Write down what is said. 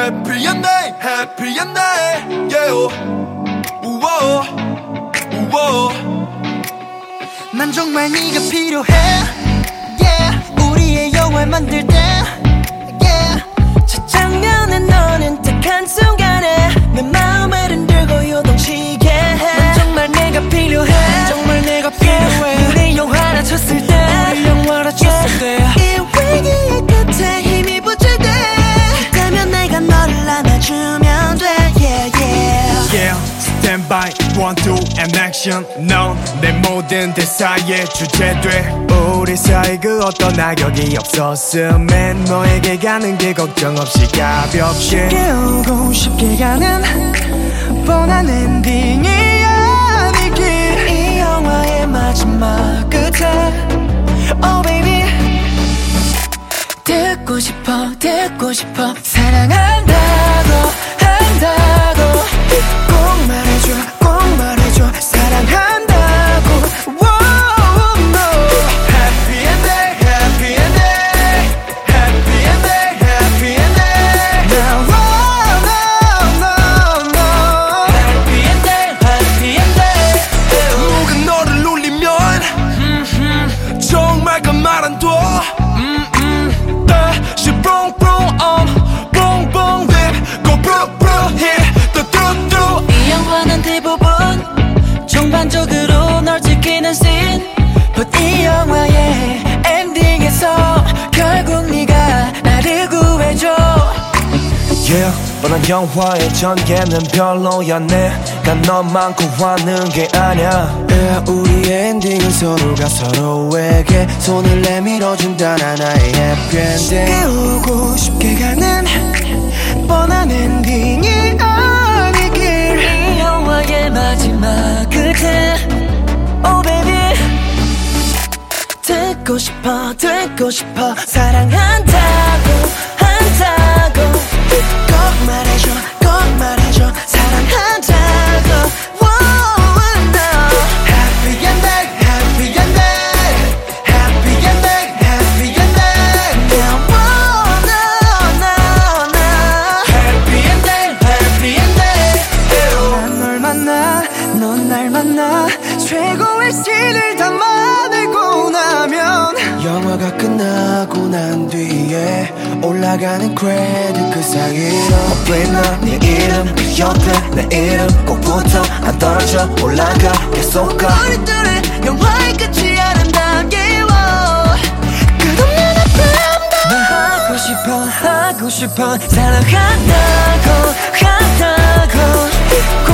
happy ending, happy ending, yeah. 우와, 우와. 난 정말 네가 필요해, yeah. 우리의 영화를 만들 때, yeah. 첫 장면에 너는 딱 한순간에 내 마음을 흔들고 요동치게 해. 난 정말 내가 필요해, 정말 내가 필요해. 우리 영화를 쳤을 때, 우리 영화를 쳤을 때, 이 위기의 끝에 힘이 붙을 때, 그때면 내가 너를 안아주면 돼, yeah, yeah. Yeah, stand by, 1, 2, and action. 넌 내 모든 대사의 주제돼. 우리 사이 그 어떤 악역이 없었음엔 너에게 가는 게 걱정 없이 가볍게 쉽게 오고 쉽게 가는 뻔한 엔딩이 아니길. 이 영화의 마지막 끝에 Oh baby 듣고 싶어 사랑한다고 한다고 꼭 말해줘 사랑한다고. Whoa, no. Happy ending, happy ending, happy ending, happy ending. Now, no, no, no. Happy ending, happy ending. 누가 너를 울리면 정말 그 말 안 둬. 다시 boom boom boom boom whip go bro bro hit the do do. 이 영화는 대부분 전반적으로 널 지키는 씬. But 이 영화의 엔딩에서 결국 네가 나를 구해줘. Yeah, 뻔한 영화의 전개는 별로였네. 난 너만 구하는 게 아냐. Yeah, 우리의 엔딩은 서로가 서로에게 손을 내밀어준다는 하나의 해피 엔딩. 쉽게 오고 쉽게 가는 뻔한 엔딩이 아니길. 이 영화의 마지막 끝에 Oh baby 듣고 싶어 사랑한다고 한다고 꼭 말해줘 사랑한다고. Whoa, no. Happy ending, happy ending, happy ending, happy ending. Now, whoa, no, no. Happy ending, happy ending. 난 널 만나 넌 날 만나 최고의 씬을 담아내고 나면 영화가 끝나고 난 뒤에 올라가는 크레딧 그 사이로 불러 네 이름 그 옆에 내 이름 꼭 붙어 안 떨어져 올라가 계속 가. 우리들의 영화의 끝이 아름답게 끝없는 아름다워. 난 하고 싶어 사랑한다고